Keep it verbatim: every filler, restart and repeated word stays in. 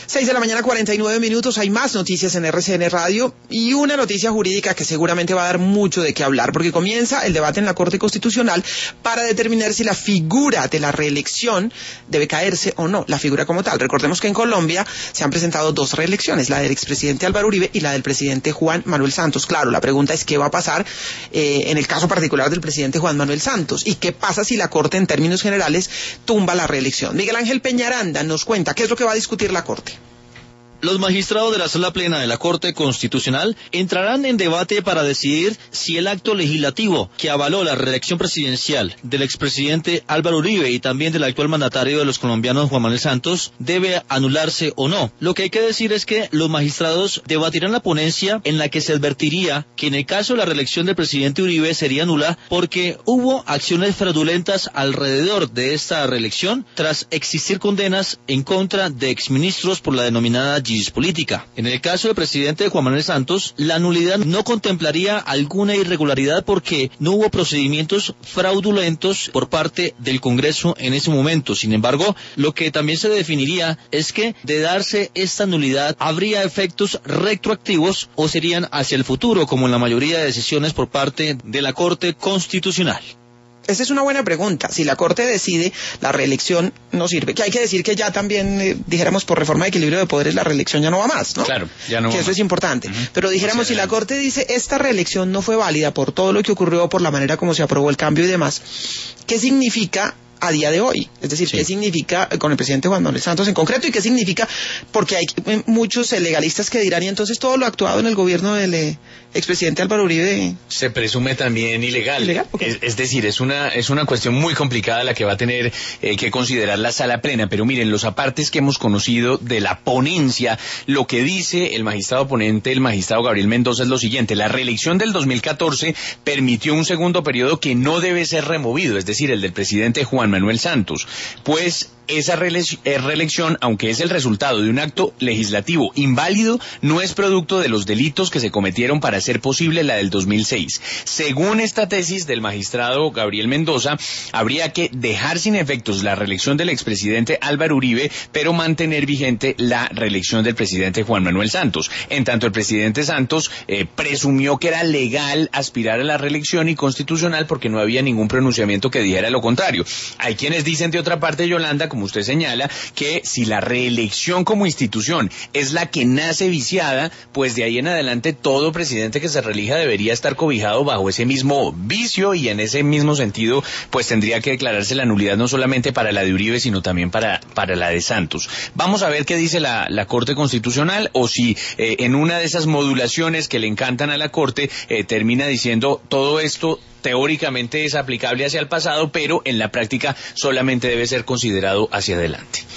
seis de la mañana, cuarenta y nueve minutos. Hay más noticias en R C N Radio y una noticia jurídica que seguramente va a dar mucho de qué hablar, porque comienza el debate en la Corte Constitucional para determinar si la figura de la reelección debe caerse o no, la figura como tal. Recordemos que en Colombia se han presentado dos reelecciones, la del expresidente Álvaro Uribe y la del presidente Juan Manuel Santos. Claro, la pregunta es qué va a pasar eh, en el caso particular del presidente Juan Manuel Santos y qué pasa si la Corte en términos generales tumba la reelección. Miguel Ángel Peñaranda nos cuenta qué es lo que va a discutir la Corte. Los magistrados de la Sala Plena de la Corte Constitucional entrarán en debate para decidir si el acto legislativo que avaló la reelección presidencial del expresidente Álvaro Uribe y también del actual mandatario de los colombianos Juan Manuel Santos debe anularse o no. Lo que hay que decir es que los magistrados debatirán la ponencia en la que se advertiría que en el caso de la reelección del presidente Uribe sería nula porque hubo acciones fraudulentas alrededor de esta reelección tras existir condenas en contra de exministros por la denominada política. En el caso del presidente Juan Manuel Santos, la nulidad no contemplaría alguna irregularidad porque no hubo procedimientos fraudulentos por parte del Congreso en ese momento. Sin embargo, lo que también se definiría es que de darse esta nulidad habría efectos retroactivos o serían hacia el futuro, como en la mayoría de decisiones por parte de la Corte Constitucional. Esa es una buena pregunta. Si la Corte decide, la reelección no sirve. Que hay que decir que ya también, eh, dijéramos, por reforma de equilibrio de poderes, la reelección ya no va más, ¿no? Claro, ya no va Que eso más. es importante. Uh-huh. Pero dijéramos, si la Corte dice, esta reelección no fue válida por todo lo que ocurrió, por la manera como se aprobó el cambio y demás, ¿qué significa a día de hoy? Es decir, sí. ¿Qué significa con el presidente Juan Manuel Santos en concreto y qué significa? Porque hay muchos eh, legalistas que dirán, y entonces todo lo actuado en el gobierno del eh, expresidente Álvaro Uribe se presume también ilegal. ¿Ilegal? Okay. Es, es decir, es una es una cuestión muy complicada la que va a tener eh, que considerar la Sala Plena, pero miren, los apartes que hemos conocido de la ponencia, lo que dice el magistrado ponente, el magistrado Gabriel Mendoza, es lo siguiente: la reelección del dos mil catorce permitió un segundo periodo que no debe ser removido, es decir, el del presidente Juan Manuel Santos, pues esa reelección, aunque es el resultado de un acto legislativo inválido, no es producto de los delitos que se cometieron para hacer posible la del dos mil seis. Según esta tesis del magistrado Gabriel Mendoza, habría que dejar sin efectos la reelección del expresidente Álvaro Uribe, pero mantener vigente la reelección del presidente Juan Manuel Santos. En tanto, el presidente Santos eh, presumió que era legal aspirar a la reelección y constitucional porque no había ningún pronunciamiento que dijera lo contrario. Hay quienes dicen de otra parte, Yolanda, como usted señala, que si la reelección como institución es la que nace viciada, pues de ahí en adelante todo presidente que se reelija debería estar cobijado bajo ese mismo vicio y en ese mismo sentido pues tendría que declararse la nulidad no solamente para la de Uribe sino también para, para la de Santos. Vamos a ver qué dice la, la Corte Constitucional o si eh, en una de esas modulaciones que le encantan a la Corte eh, termina diciendo todo esto teóricamente es aplicable hacia el pasado, pero en la práctica solamente debe ser considerado hacia adelante.